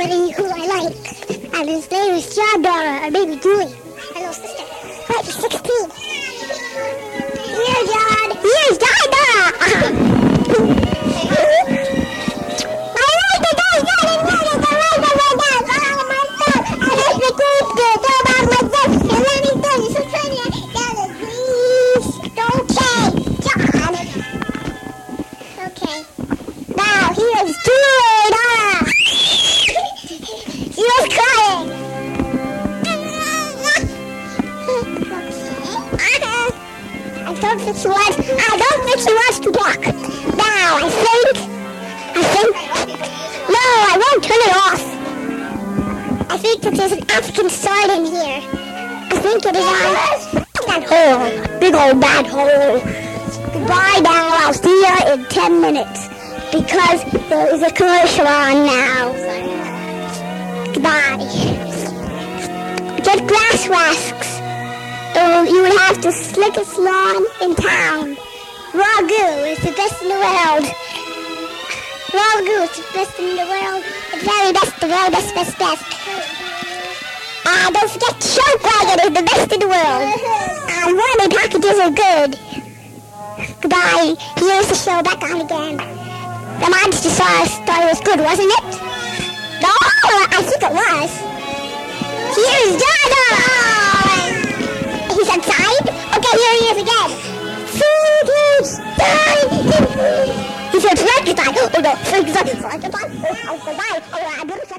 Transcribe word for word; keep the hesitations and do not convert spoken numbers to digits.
somebody who I like, and his name is John Dora, or maybe Julie. Hello, sister. Right, he's sixteen. Here's John. Here's John Dora. I like the guy's not in there. There's a right of my dad. Oh, my God. I like the good girl. Go about myself. And let me tell you some trivia. That is please. Okay, John. Okay. Now, here's Julie Dora. She was crying. I don't think she wants. I don't think she wants to talk. Now I think. I think. No, I won't turn it off. I think that there's an African sword in here. I think it is on that hole. Big old bad hole. Goodbye now. I'll see you in ten minutes because there is a commercial on now. Goodbye. Get grass masks. Or you would have the slickest lawn in town. Raw goo is the best in the world. Raw goo is the best in the world. The very best, the very best, best, best. Ah, uh, don't forget Choke Wagon is the best in the world. And uh, warming packages are good. Goodbye. Here's the show back on again. The Monster Sauce story was good, wasn't it? No, I think it was. Here's Dada! He's outside? Okay, here he is again. Food is dying. He said Frankenstein. Oh no, Frankenstein. Frankenstein. Oh, goodbye. Oh, I